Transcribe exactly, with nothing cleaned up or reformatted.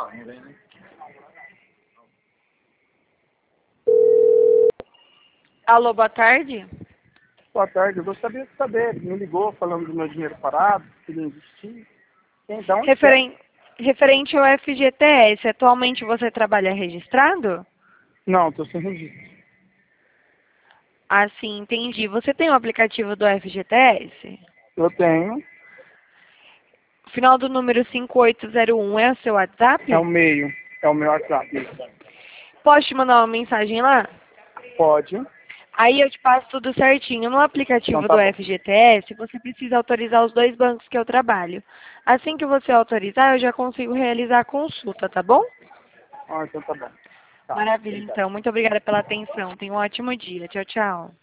Alô, boa tarde. Boa tarde, eu gostaria de saber, me ligou falando do meu dinheiro parado, que ele investir. Então, Referen... Referente ao F G T S, atualmente você trabalha registrado? não, estou sem registro. Ah, sim, entendi. Você tem o aplicativo do F G T S? Eu tenho, O final do número cinco oito zero um é o seu WhatsApp? é o meio, é o meu WhatsApp. Posso te mandar uma mensagem lá? Pode, Aí eu te passo tudo certinho. No então aplicativo tá do bom. F G T S, você precisa autorizar os dois bancos que eu trabalho. Assim que você autorizar, eu já consigo realizar a consulta, tá bom? Ah, então tá bom. Tá, Maravilha, obrigado. então. Muito obrigada pela atenção. Tenha um ótimo dia. Tchau, tchau.